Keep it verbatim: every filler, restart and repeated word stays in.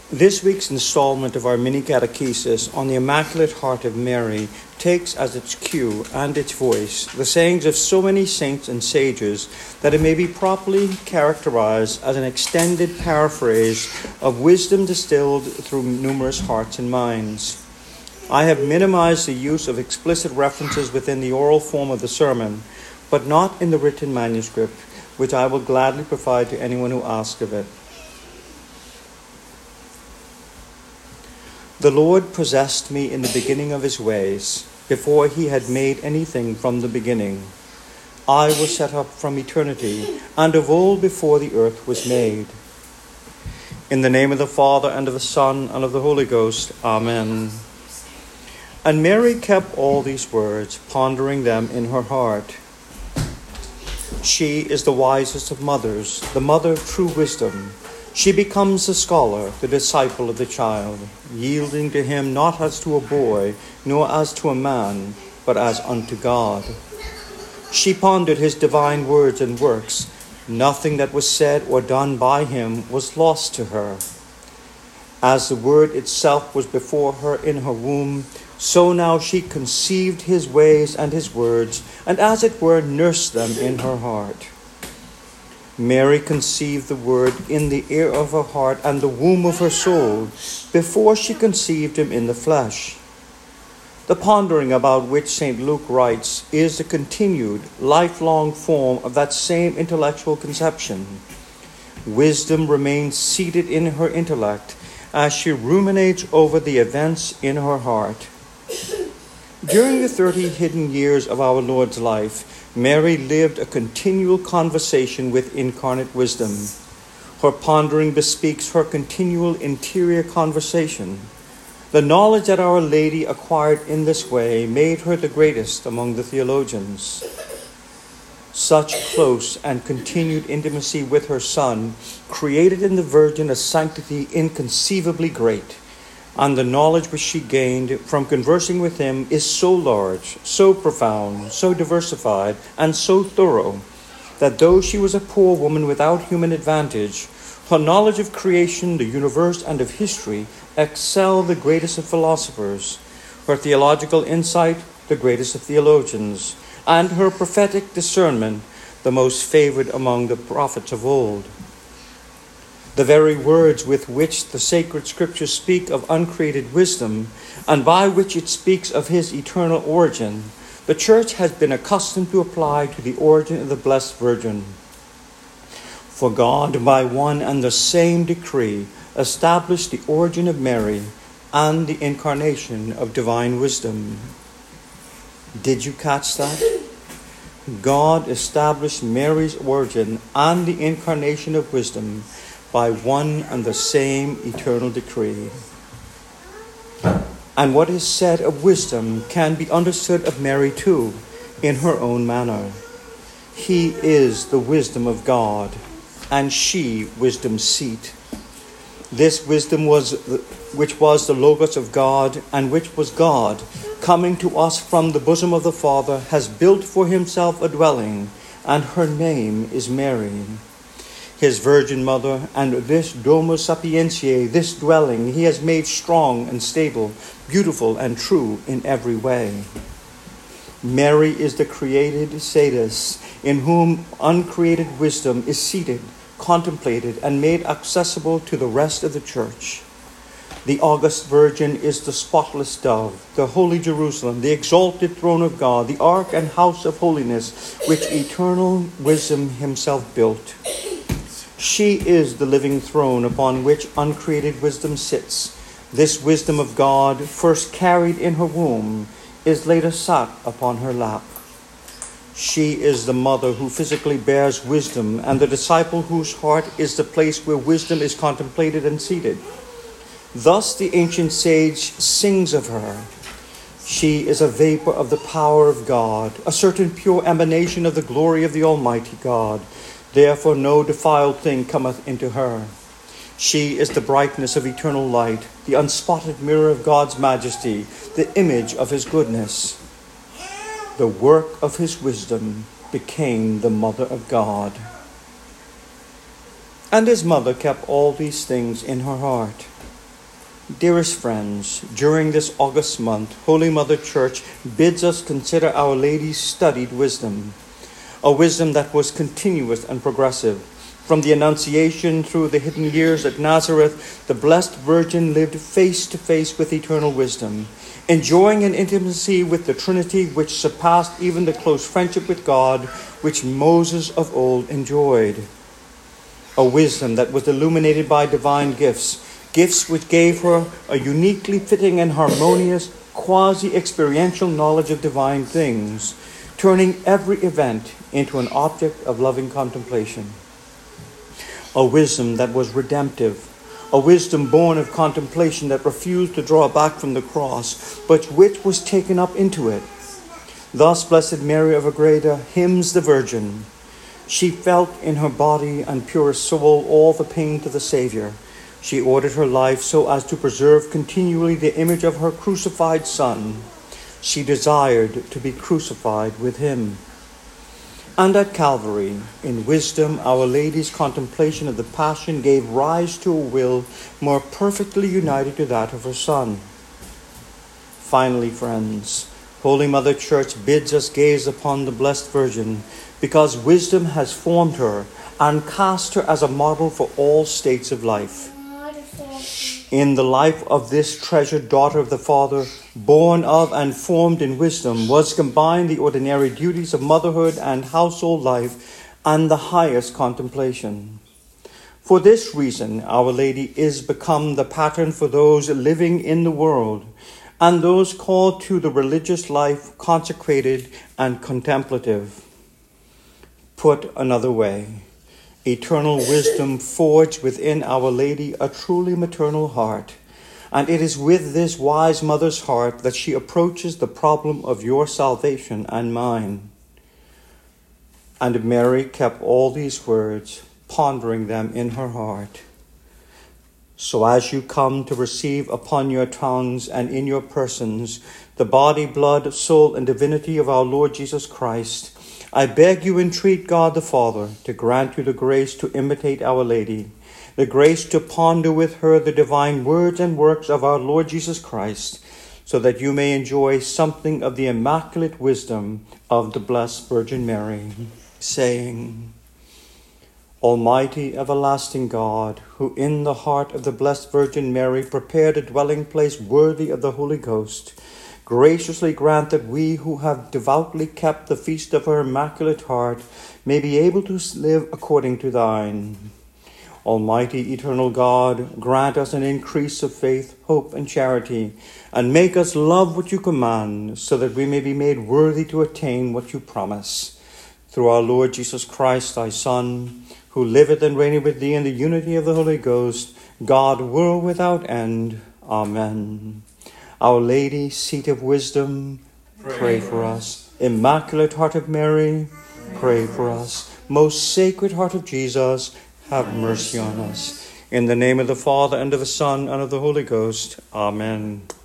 This week's installment of our mini catechesis on the Immaculate Heart of Mary takes as its cue and its voice the sayings of so many saints and sages that it may be properly characterized as an extended paraphrase of wisdom distilled through numerous hearts and minds. I have minimized the use of explicit references within the oral form of the sermon, but not in the written manuscript, which I will gladly provide to anyone who asks of it. The Lord possessed me in the beginning of his ways, before he had made anything from the beginning. I was set up from eternity, and of old before the earth was made. In the name of the Father, and of the Son, and of the Holy Ghost. Amen. And Mary kept all these words, pondering them in her heart. She is the wisest of mothers, the mother of true wisdom. She becomes the scholar, the disciple of the child, yielding to him not as to a boy, nor as to a man, but as unto God. She pondered his divine words and works. Nothing that was said or done by him was lost to her. As the word itself was before her in her womb, so now she conceived his ways and his words, and as it were nursed them in her heart. Mary conceived the word in the ear of her heart and the womb of her soul, before she conceived him in the flesh. The pondering about which Saint Luke writes is the continued, lifelong form of that same intellectual conception. Wisdom remains seated in her intellect as she ruminates over the events in her heart. During the thirty hidden years of our Lord's life, Mary lived a continual conversation with incarnate wisdom. Her pondering bespeaks her continual interior conversation. The knowledge that Our Lady acquired in this way made her the greatest among the theologians. Such close and continued intimacy with her Son created in the Virgin a sanctity inconceivably great. And the knowledge which she gained from conversing with him is so large, so profound, so diversified, and so thorough, that though she was a poor woman without human advantage, her knowledge of creation, the universe, and of history excelled the greatest of philosophers, her theological insight the greatest of theologians, and her prophetic discernment the most favored among the prophets of old. The very words with which the sacred scriptures speak of uncreated wisdom, and by which it speaks of his eternal origin, the Church has been accustomed to apply to the origin of the Blessed Virgin. For God, by one and the same decree, established the origin of Mary and the incarnation of divine wisdom. Did you catch that? God established Mary's origin and the incarnation of wisdom by one and the same eternal decree. And what is said of wisdom can be understood of Mary too, in her own manner. He is the wisdom of God, and she wisdom's seat. This wisdom was, which was the Logos of God, and which was God, coming to us from the bosom of the Father, has built for himself a dwelling, and her name is Mary. His virgin mother, and this Domus Sapientiae, this dwelling, he has made strong and stable, beautiful and true in every way. Mary is the created Satis, in whom uncreated wisdom is seated, contemplated, and made accessible to the rest of the Church. The august Virgin is the spotless dove, the holy Jerusalem, the exalted throne of God, the ark and house of holiness, which eternal wisdom himself built. She is the living throne upon which uncreated wisdom sits. This wisdom of God, first carried in her womb, is later sat upon her lap. She is the mother who physically bears wisdom, and the disciple whose heart is the place where wisdom is contemplated and seated. Thus the ancient sage sings of her. She is a vapor of the power of God, a certain pure emanation of the glory of the Almighty God. Therefore no defiled thing cometh into her. She is the brightness of eternal light, the unspotted mirror of God's majesty, the image of his goodness. The work of his wisdom became the mother of God. And his mother kept all these things in her heart. Dearest friends, during this August month, Holy Mother Church bids us consider Our Lady's studied wisdom, a wisdom that was continuous and progressive. From the Annunciation through the hidden years at Nazareth, the Blessed Virgin lived face to face with eternal wisdom, enjoying an intimacy with the Trinity which surpassed even the close friendship with God which Moses of old enjoyed. A wisdom that was illuminated by divine gifts, gifts which gave her a uniquely fitting and harmonious quasi-experiential knowledge of divine things, turning every event into an object of loving contemplation. A wisdom that was redemptive, a wisdom born of contemplation that refused to draw back from the cross, but which was taken up into it. Thus, Blessed Mary of Agreda hymns the Virgin. She felt in her body and purest soul all the pain to the Saviour. She ordered her life so as to preserve continually the image of her crucified Son. She desired to be crucified with him. And at Calvary, in wisdom, Our Lady's contemplation of the Passion gave rise to a will more perfectly united to that of her Son. Finally, friends, Holy Mother Church bids us gaze upon the Blessed Virgin because wisdom has formed her and cast her as a model for all states of life. In the life of this treasured daughter of the Father, born of and formed in wisdom, was combined the ordinary duties of motherhood and household life and the highest contemplation. For this reason, Our Lady is become the pattern for those living in the world and those called to the religious life, consecrated and contemplative. Put another way, eternal wisdom forged within Our Lady a truly maternal heart, and it is with this wise mother's heart that she approaches the problem of your salvation and mine. And Mary kept all these words, pondering them in her heart. So as you come to receive upon your tongues and in your persons the body, blood, soul, and divinity of our Lord Jesus Christ, I beg you entreat God the Father to grant you the grace to imitate Our Lady, the grace to ponder with her the divine words and works of our Lord Jesus Christ, so that you may enjoy something of the immaculate wisdom of the Blessed Virgin Mary, saying, Almighty, everlasting God, who in the heart of the Blessed Virgin Mary prepared a dwelling place worthy of the Holy Ghost, graciously grant that we who have devoutly kept the feast of her Immaculate Heart may be able to live according to thine. Almighty, eternal God, grant us an increase of faith, hope, and charity, and make us love what you command, so that we may be made worthy to attain what you promise. Through our Lord Jesus Christ, thy Son, who liveth and reigneth with thee in the unity of the Holy Ghost, God, world without end. Amen. Our Lady, seat of wisdom, pray, pray for us. Immaculate Heart of Mary, pray, pray for us. Most Sacred Heart of Jesus, have mercy on us. In the name of the Father, and of the Son, and of the Holy Ghost. Amen.